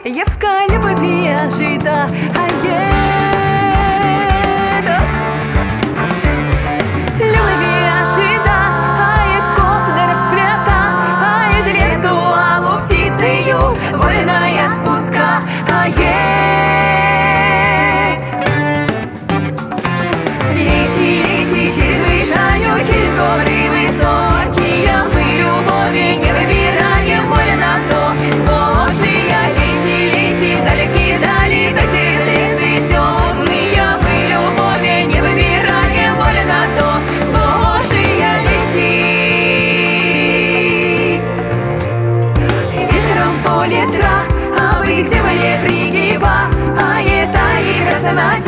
Евка любви ожидает. Любви ожидает, косы да расплетает, ритуалу птицею вольная отпускает. Лети, лети через вышаю, через горы высокие, мы любови не выбираем, вольно то Божия. Лети, лети в далекие дали, да через лесы темные, мы любови не выбираем, вольно то Божия. Лети ветром в поле трав, а вы в земле пригиба, а это и красота.